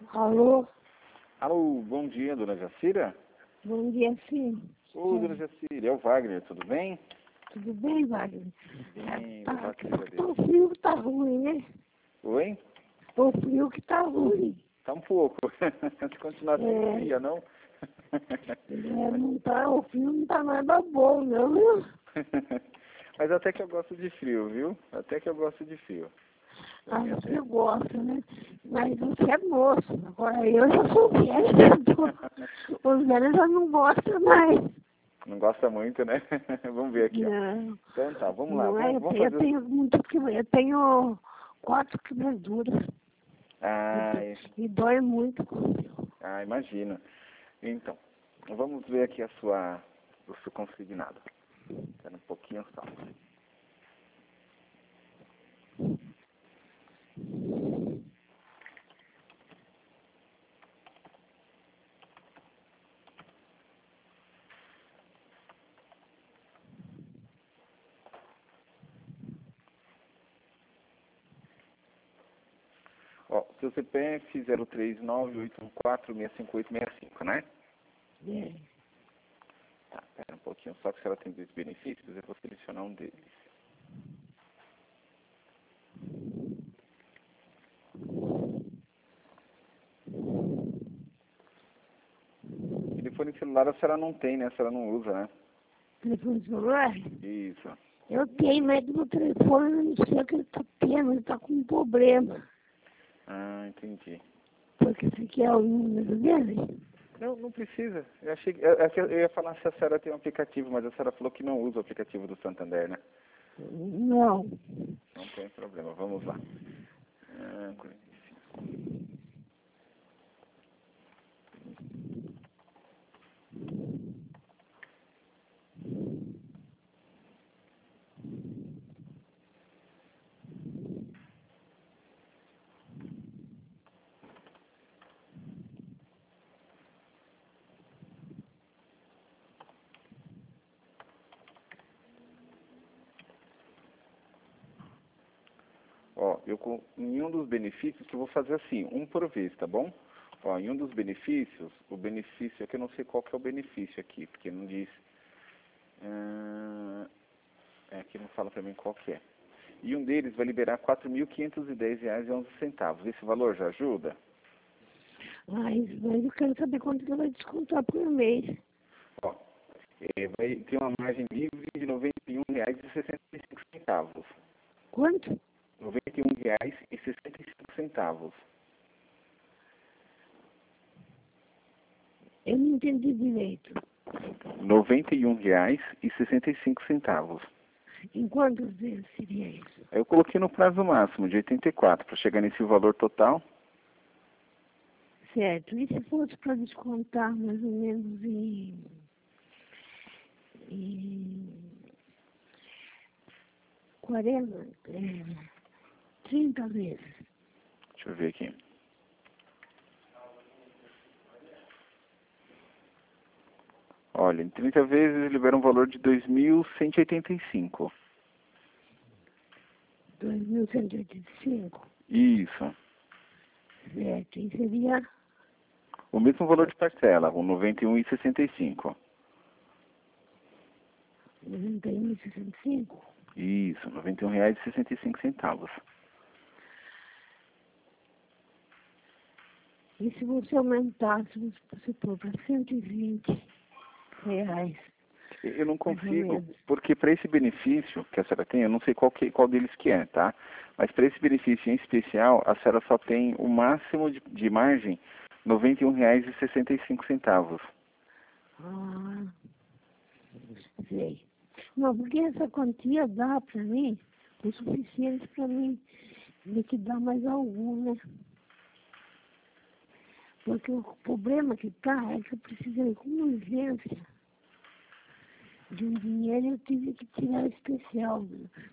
Alô? Alô, bom dia, dona Jacira? Bom dia, sim. Ô, dona Jacira, é o Wagner, tudo bem? Tudo bem, Wagner? Bem, graças a Deus. O frio que tá ruim, né? Oi? O frio que tá ruim. Tá um pouco. Se continuar sem fria, não? Não tá, o frio não tá nada bom, não, viu? Mas até que eu gosto de frio, viu? Até que eu gosto de frio. Ah, você gosta, né? Mas você é moço. Agora eu já sou velha. Os velhos já não gostam mais. Não gosta muito, né? Vamos ver aqui, ó. Não. Então tá, vamos lá. Não é, Vamos eu fazer... tenho muito que eu tenho 4 quebraduras. E dói muito. Imagino. Então, vamos ver aqui o seu consignado. Espera um pouquinho só. Ó, seu CPF 03981465865, né? É. Tá, pera um pouquinho, só que se ela tem 2 benefícios, eu vou selecionar um deles. Telefone celular a senhora não tem, né? A senhora não usa, né? Telefone celular? Isso. Eu tenho, mas no telefone eu não sei o que ele tá tendo, ele tá com um problema. Entendi. Porque você quer o número dele? Não, não precisa. Eu achei que eu ia falar se a senhora tem um aplicativo, mas a senhora falou que não usa o aplicativo do Santander, né? Não. Não tem problema, vamos lá. 45. Ó, em um dos benefícios, que eu vou fazer assim, um por vez, tá bom? Ó, em um dos benefícios, o benefício é que eu não sei qual que é o benefício aqui, porque não diz... aqui não fala pra mim qual que é. E um deles vai liberar R$ 4.510,11. Esse valor já ajuda? Mas eu quero saber quanto ele vai descontar por mês. Ó, vai ter uma margem livre de R$ 91,65. Quanto? R$ 91,65. Eu não entendi direito. R$ 91,65. Em quantos vezes seria isso? Eu coloquei no prazo máximo de 84 para chegar nesse valor total. Certo. E se fosse para descontar mais ou menos em 40, 30 vezes? Deixa eu ver aqui. Olha, em 30 vezes libera um valor de 2.185. 2.185? Isso. Certo. E seria O mesmo valor de parcela, o 91,65. 91,65? Isso, R$ 91,65. E se você aumentasse, você pôr para R$ 120, Eu não mais ou consigo, menos. porque para esse benefício que a senhora tem, eu não sei qual deles que é, tá? Mas para esse benefício em especial, a senhora só tem o máximo de margem R$ 91,65. Ah, sei. Não, porque essa quantia dá para mim o suficiente para mim liquidar mais algum, né? Porque o problema que tá é que eu precisei com urgência de um dinheiro e eu tive que tirar especial.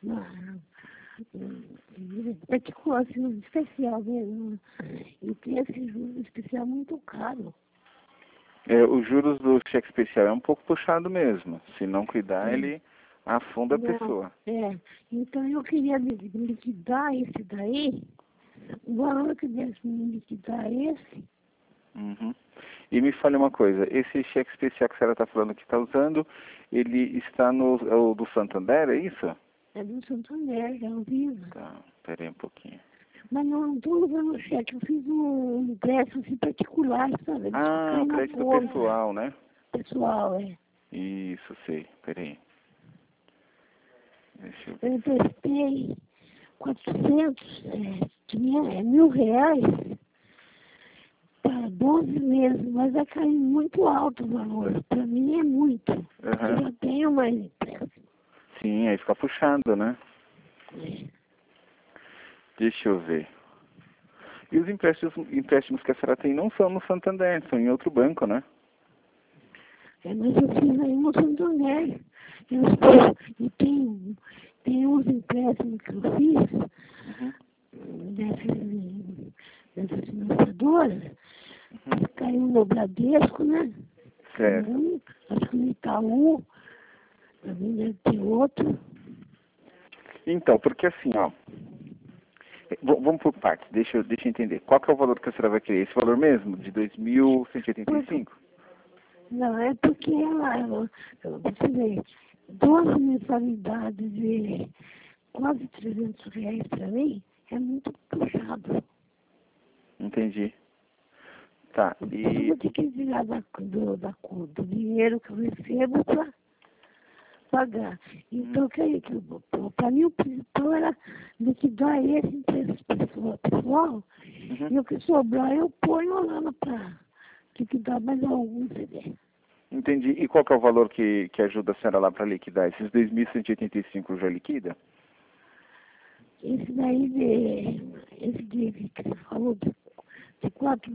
É tipo assim, um especial mesmo. E tem esse juro especial muito caro. Os juros do cheque especial é um pouco puxado mesmo. Se não cuidar, ele afunda a Não, pessoa. então eu queria liquidar esse daí O valor que desse me liquidar é esse. Uhum. E me fale uma coisa, esse cheque especial que a senhora está falando que está usando, ele está no é o do Santander, é isso? É do Santander, é o Visa. Tá, peraí um pouquinho. Mas não estou usando o cheque, eu fiz um empréstimo assim, particular, sabe? Eles Ah, caem o na crédito conta. pessoal, né? Pessoal, é. Isso, sei, peraí. Deixa eu ver. Eu emprestei 400, R$ 1.000 para 12 meses, mas vai cair muito alto o valor. Para mim é muito. Eu Aham. já tenho mais empréstimo. Sim, aí fica puxando, né? É. Deixa eu ver. E os empréstimos que a senhora tem não são no Santander, são em outro banco, né? Mas eu fiz aí no Santander. E tem uns empréstimos que eu fiz Uhum. dessas financiadoras, que caiu no Bradesco, né? Certo. Acho que no Itaú, também deve ter outro. Então, porque assim, ó, vamos por partes, deixa eu entender. Qual que é o valor que a senhora vai querer? Esse valor mesmo, de 2.185? Não, é porque você vê, 12 mensalidades de quase R$ 300 para mim é muito puxado. Entendi. Tá, Eu e... vou ter que tirar do dinheiro que eu recebo para pagar. Então, para mim, o principal era liquidar esse interesse pessoal Uhum. e o que sobrar eu ponho lá para liquidar mais algum CD. Entendi. E qual que é o valor que ajuda a senhora lá para liquidar? Esses 2.185 já liquida? Esse que você falou de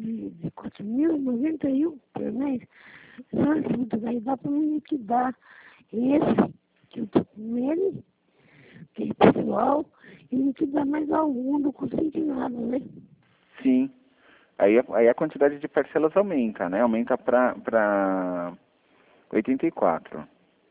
4.091 por mês, já ajuda, daí dá para me liquidar esse que eu estou com ele, que é pessoal, e liquidar mais algum do consignado, né? Sim. Aí a quantidade de parcelas aumenta, né? Aumenta para 84.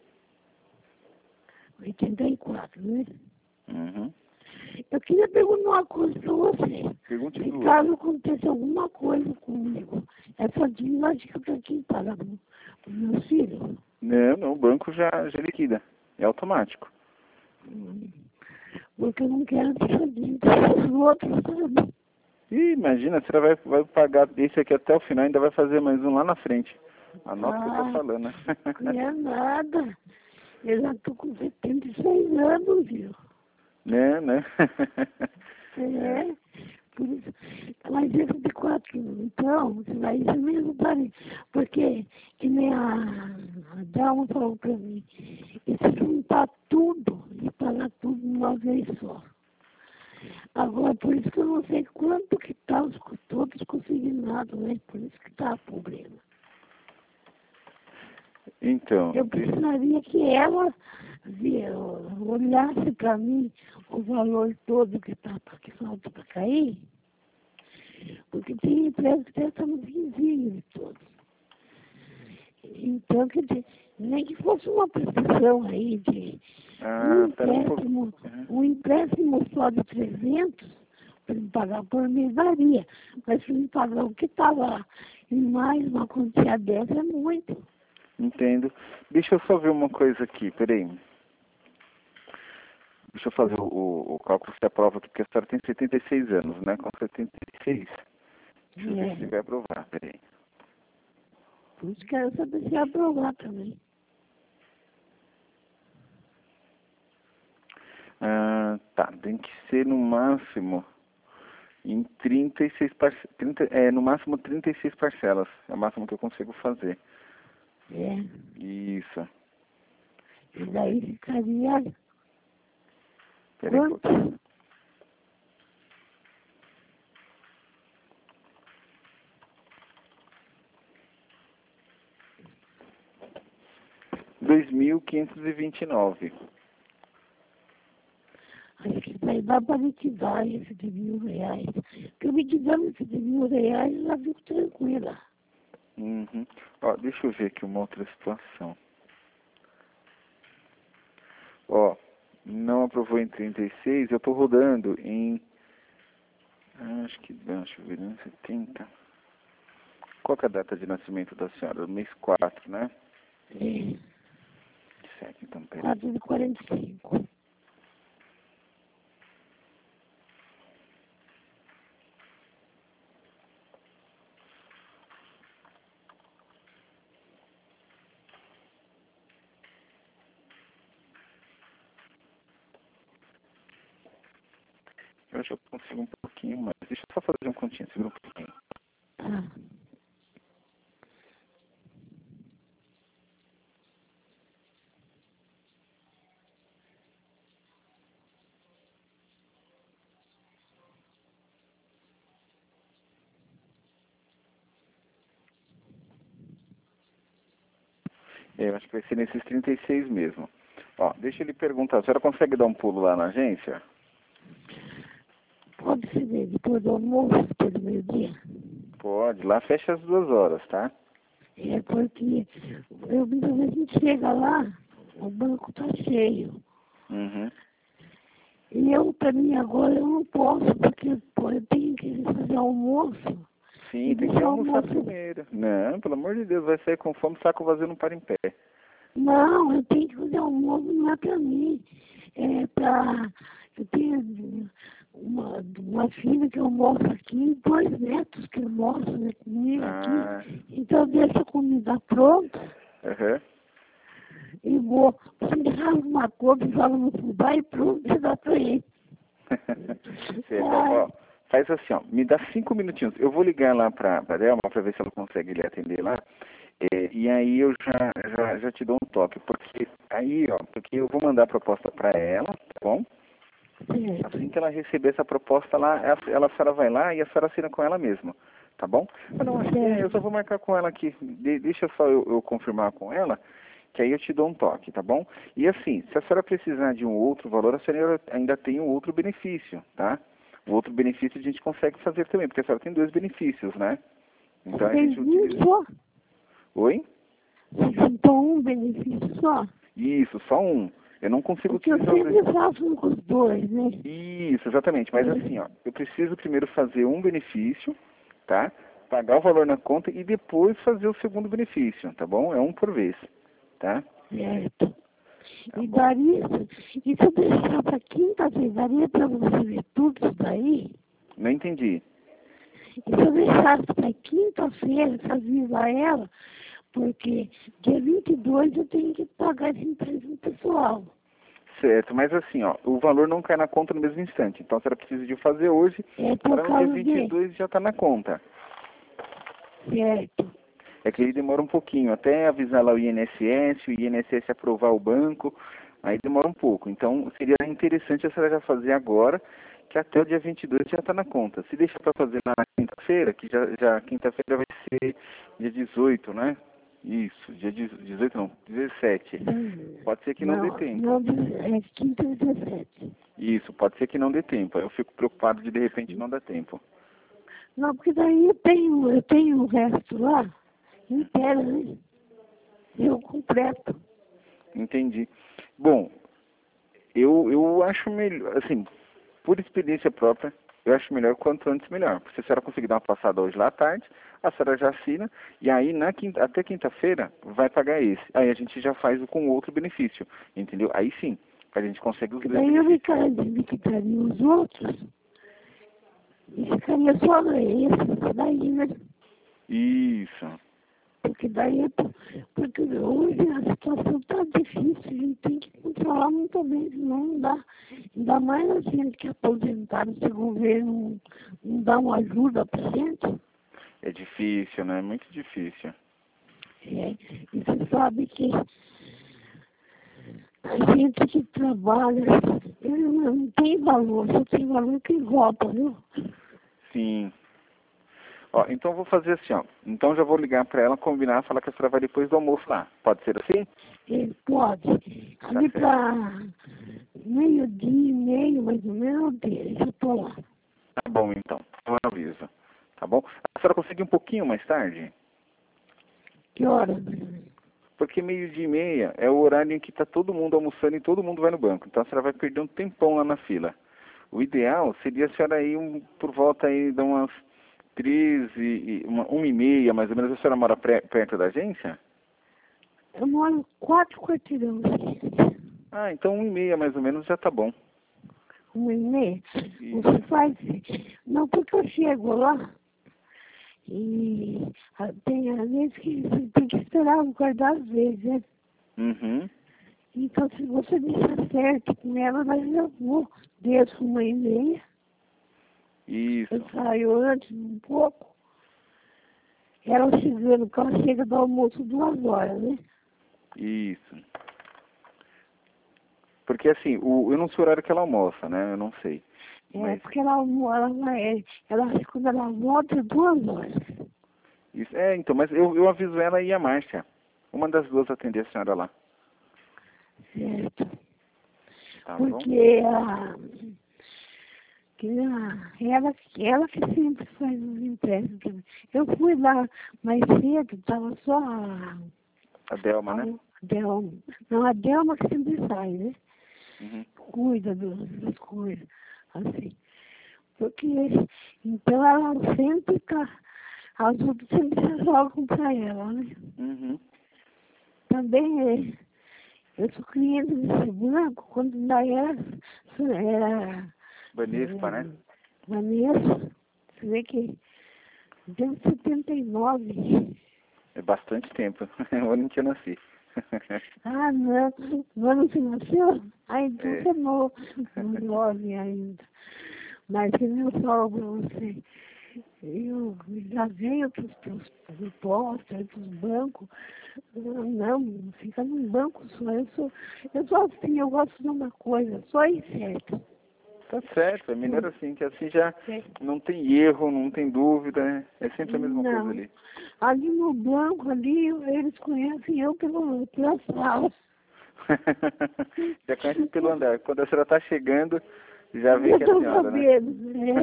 84, né? Uhum. Eu queria perguntar uma coisa para você. Pergunte Se duas. caso aconteça alguma coisa comigo, essa dívida fica para quem paga para os meus filhos? Não, o banco já liquida. É automático. Porque eu não quero deixar dívida dos outros, sabe? Ih, imagina, a senhora vai pagar esse aqui até o final, ainda vai fazer mais um lá na frente. Anota o que eu tô falando, né? Não é nada. Eu já estou com 76 anos, viu? Né? É, por isso. Mas esse de 4, então, você vai isso mesmo para mim. Porque, que nem a Dalma falou para mim, e se juntar tudo e pagar tudo de uma vez só. Agora, por isso que eu não sei quanto que tá todos consignados, né? Por isso que tá o problema. Então, Eu precisaria que ela olhasse para mim o valor todo que falta para cair, porque tem empresa que já está no vizinho de todos. Então, quer dizer, nem que fosse uma prestação aí de pera um pouco. um empréstimo só de 300, para me pagar por mês daria, mas se me pagar o que está lá e mais uma quantia dessa é muito. Entendo. Deixa eu só ver uma coisa aqui, peraí. Deixa eu fazer o cálculo se aprova aqui, porque a senhora tem 76 anos, né? Com 76. Deixa eu ver se vai aprovar, peraí. Por isso quero saber se aprovar também. Tá, tem que ser no máximo em 36 no máximo 36 parcelas. É o máximo que eu consigo fazer. É. Isso. E daí ficaria Peraí um quanto? pouquinho. R$ 2.529. Acho que vai dar para liquidar esse de R$ 1.000. Porque eu liquidando esse de R$ 1.000, eu já fico tranquila. Uhum. Ó, deixa eu ver aqui uma outra situação. Ó, não aprovou em 36, eu tô rodando em... Acho que deixa eu ver, né? 70. Qual que é a data de nascimento da senhora? Mês 4, né? É, Certo, então, peraí. 4 de 45. Eu acho que eu consigo um pouquinho mais. Deixa eu só fazer um continho, segura um pouquinho. Tá. Eu acho que vai ser nesses 36 mesmo. Ó, deixa ele perguntar. A senhora consegue dar um pulo lá na agência? Pode ser depois do almoço, depois do meio-dia. Pode. Lá fecha às 2 horas, tá? É porque eu muitas vezes a gente chega lá, o banco tá cheio. Uhum. E eu, para mim, agora eu não posso, porque pô, eu tenho que fazer almoço. Sim, E tem que deixar o almoçar almoço. primeiro. Não, pelo amor de Deus, vai sair com fome, saco vazio não para em pé. Não, eu tenho que fazer almoço, não é para mim. É para. Eu tenho uma filha que eu mostro aqui, 2 netos que eu mostro né, comigo Ah, aqui. Então, deixa a comida pronta aham. e vou. Você me faz uma coisa, joga no fubá e pronto, você dá para ele. Certo, ó, faz assim, ó, me dá 5 minutinhos. Eu vou ligar lá pra Delma pra ver se ela consegue lhe atender lá. E aí eu já te dou um toque, porque aí, ó, porque eu vou mandar a proposta pra ela, tá bom? Certo. Assim que ela receber essa proposta lá, a senhora vai lá e a senhora assina com ela mesma, tá bom? Mas não, acho que eu só vou marcar com ela aqui. Deixa só eu confirmar com ela, que aí eu te dou um toque, tá bom? E assim, se a senhora precisar de um outro valor, a senhora ainda tem um outro benefício, tá? O outro benefício a gente consegue fazer também, porque a senhora tem 2 benefícios, né? Então a gente Fez um utiliza... só? Oi? Você juntou um benefício só? Isso, só um. Eu não consigo Porque eu utilizar os... sempre faço com os 2, né? Isso, exatamente. Mas assim, ó, eu preciso primeiro fazer um benefício, tá? Pagar o valor na conta e depois fazer o segundo benefício, tá bom? É um por vez, tá? Certo. Tá E bom. daria, e se eu deixar para quinta-feira, daria para você ver tudo isso daí? Não entendi. E se eu deixasse para quinta-feira, você avisa ela, porque dia 22 eu tenho que pagar esse empréstimo pessoal. Certo, mas assim, ó, o valor não cai na conta no mesmo instante. Então a senhora precisa de fazer hoje, É por para no dia causa de... 22 já tá na conta. Certo. É que ele demora um pouquinho, até avisar lá o INSS aprovar o banco, aí demora um pouco. Então seria interessante a senhora já fazer agora, que até o dia 22 já está na conta. Se deixar para fazer na quinta-feira, que já quinta-feira vai ser dia 18, né? Isso, dia 18 não, 17. Pode ser que não dê tempo. Não, é quinta e 17. Isso, pode ser que não dê tempo. Aí eu fico preocupado de repente não dar tempo. Não, porque daí eu tenho o resto lá, inteiro, né? Eu completo. Entendi. Bom, eu acho melhor, assim, por experiência própria, eu acho melhor quanto antes melhor. Porque se a senhora conseguir dar uma passada hoje lá à tarde, a senhora já assina, e aí até quinta-feira vai pagar esse. Aí a gente já faz com outro benefício, entendeu? Aí sim, a gente consegue os dois Daí eu benefícios. me quitaria os outros e ficaria só esse daí, né? Isso. Porque daí, porque hoje a situação está difícil, a gente tem que controlar muito bem, senão não dá. Ainda mais a gente que é aposentado, se o governo não dá uma ajuda para a gente. É difícil, né? Muito difícil. É, e você sabe que a gente que trabalha, ele não tem valor, só tem valor que rouba, viu? Sim. Ó, então eu vou fazer assim, ó. Então já vou ligar para ela, combinar, falar que a senhora vai depois do almoço lá. Pode ser assim? Ele pode. Ali certo. para meio-dia e meio, mais ou menos, eu já estou lá. Tá bom, então. Eu aviso. Tá bom? A senhora consegue um pouquinho mais tarde? Que hora? Porque 12:30 é o horário em que tá todo mundo almoçando e todo mundo vai no banco. Então a senhora vai perder um tempão lá na fila. O ideal seria a senhora ir por volta aí de umas 13, 1h30, mais ou menos. A senhora mora perto da agência? Eu moro 4 quarteirões. Ah, então 1h30 mais ou menos já tá bom. 1h30? Isso. Você faz... Não, porque eu chego lá e tem às vezes que você tem que esperar guardar as vezes, né? Uhum. Então, se você deixar certo com ela, mas eu vou desde 1h30. Isso. Eu saio antes um pouco. Ela chegando, porque ela chega do almoço 2 horas, né? Isso. Porque assim, eu não sei o horário que ela almoça, né? Eu não sei. Mas Porque ela quando ela volta, 2 horas. isso, então, mas eu aviso ela e a Márcia. Uma das duas atender a senhora lá. Certo. Tá bom? Porque ela que sempre faz os empréstimos pra mim. Eu fui lá mais cedo, estava só A Delma, né? Delma. Não, a Delma que sempre sai, né? Uhum. Cuida das coisas, assim. Porque, então ela sempre tá, as outras sempre se jogam para ela, né? Uhum. Também eu sou cliente desse banco, quando ainda era Banespa, né? Vanessa, você vê que desde 79. É bastante tempo. O ano que eu nasci. Ah, não, no ano que nasceu? Ah, então É. você é novo, jovem ainda. Mas que eu falo para você, eu já venho para os postos, para os bancos. Não, fica num banco só. Eu sou assim, eu gosto de uma coisa, só ir certo. Tá certo, é melhor assim, que assim já não tem erro, não tem dúvida, né? É sempre a mesma coisa Não, ali. ali no banco, ali, eles conhecem eu pela sala. Já conhece pelo andar. Quando a senhora tá chegando, já vê Eu que é a estou senhora, né? sabendo,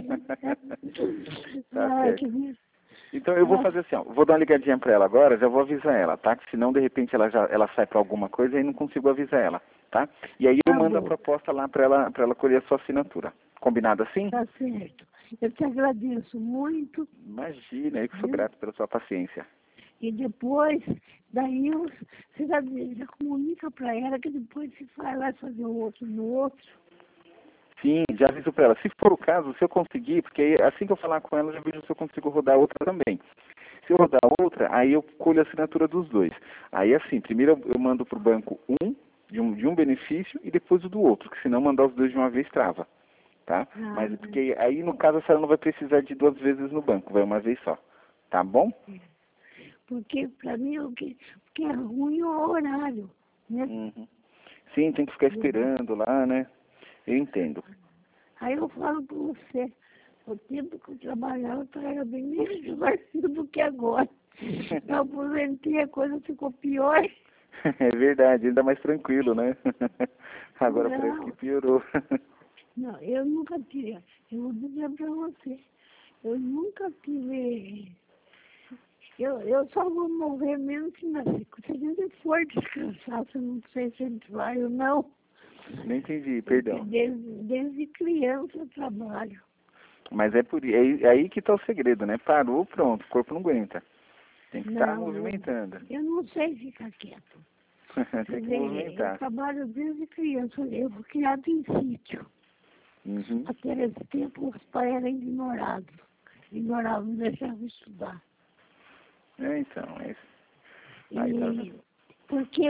Tá Ai, certo. que beleza. Então eu vou fazer assim, ó, vou dar uma ligadinha pra ela agora, já vou avisar ela, tá? Que senão de repente ela sai pra alguma coisa e não consigo avisar ela, tá? E aí eu Tá mando a bom, proposta lá pra ela colher a sua assinatura. Combinado assim? tá certo. Eu te agradeço muito, Imagina, eu que sou viu? grato pela sua paciência. E depois, você já comunica para ela que depois se vai lá fazer o outro no outro. Sim, já aviso pra ela. Se for o caso, se eu conseguir, porque aí, assim que eu falar com ela, eu já vejo se eu consigo rodar outra também. Se eu rodar outra, aí eu colho a assinatura dos dois. Aí assim, primeiro eu mando pro banco de um benefício e depois o do outro, que senão mandar os dois de uma vez trava, tá? Ah, Mas porque aí no caso a senhora não vai precisar de 2 vezes no banco, vai uma vez só. Tá bom? porque para mim o que é ruim é o horário, né? Uhum. Sim, tem que ficar esperando lá, né? Eu entendo. Aí eu falo para você, o tempo que eu trabalhava era bem melhor do que agora. Eu aposentei, a coisa ficou pior. É verdade, ainda mais tranquilo, né? Agora parece que Não, piorou. não, eu nunca tive, eu vou dizer para você, eu nunca tive, eu só vou morrer mesmo que nascer. Se a gente for descansar, eu não sei se a gente vai ou não, Não entendi, porque perdão. desde criança eu trabalho. Mas é aí que tá o segredo, né? Parou, pronto, o corpo não aguenta. Tem que estar Não, movimentando. eu não sei ficar quieto. Quer Tem que dizer, eu movimentar. trabalho desde criança, eu fui criado em sítio. Uhum. Até esse tempo os pais eram ignorados. Ignoravam, não deixavam estudar. Então, é isso. Aí tá E vendo? porque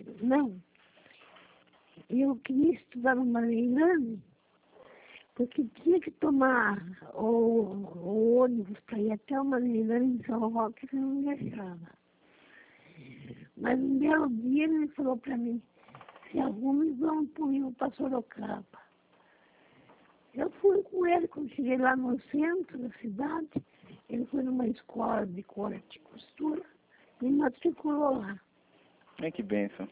eu queria estudar no Maranhão, porque tinha que tomar o ônibus para ir até o Maranhão em São Roque, que eu não deixava. Mas um belo dia ele falou para mim, se alguns vão para Sorocaba. Eu fui com ele, quando cheguei lá no centro da cidade, ele foi numa escola de corte e costura, me matriculou lá. Ai, que bênção.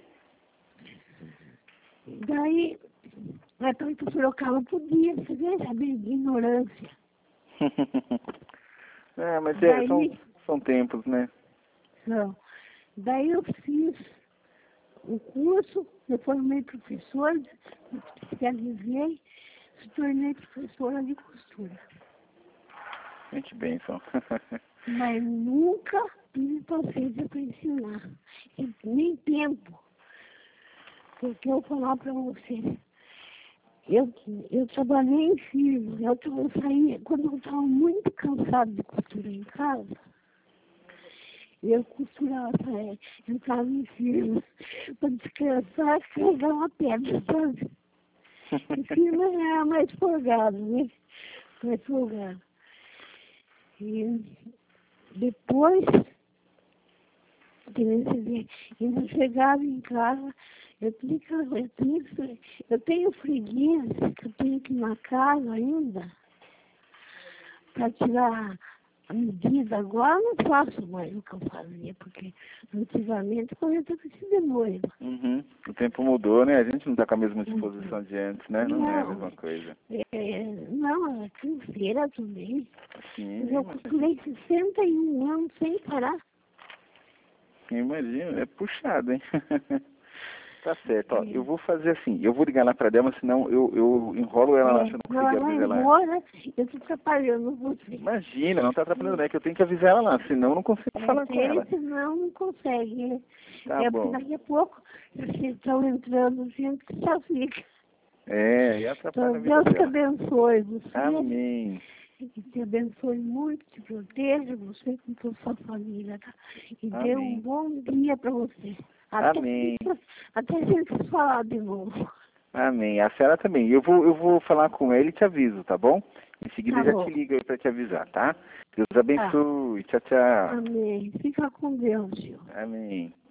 Daí, então eu Sorocaba podia, você vê, a minha ignorância. Mas Daí, são tempos, né? não, daí eu fiz o curso, eu formei professor, me especializei, se tornei professora de costura. Que bênção. Mas nunca tive paciência para ensinar. E nem tempo. Porque eu vou falar para você, eu trabalhei em firma, eu saía, quando eu estava muito cansada de costurar em casa, eu costurava, entrava em firma, para descansar, carregar uma pedra, sabe? Em firma era mais folgado, né? Mais folgado. E depois, ainda chegava em casa, eu tenho freguês que eu tenho que ir na casa ainda para tirar a medida. Agora eu não faço mais o que eu fazia, porque antigamente eu estava vestida de noiva. Uhum. O tempo mudou, né? A gente não está com a mesma disposição de antes, né? Não é a mesma coisa. Não, é canseira também. Sim, Eu costurei 61 anos sem parar. Imagina, é puxado, hein? Tá certo, ó, eu vou fazer assim, eu vou ligar lá pra Delma, senão eu enrolo ela lá, se eu não conseguir avisar ela. Embora, eu tô atrapalhando você. Imagina, não tá atrapalhando, né? Que eu tenho que avisar ela lá, senão eu não consigo falar com ela. Senão não consegue, né? Tá bom. Porque daqui a pouco, vocês estão entrando, gente que só fica. E atrapalha a vida Deus te dela. abençoe você. Amém. E te abençoe muito, te proteja, você com toda a sua família, tá? E dê um bom dia para você. Amém. Até a gente falar de novo. Amém. A senhora também. Eu vou falar com ele e te aviso, tá bom? Em seguida Tá já bom. te ligo aí pra te avisar, tá? Deus abençoe. Tchau, tchau. Amém. Fica com Deus, senhor. Amém.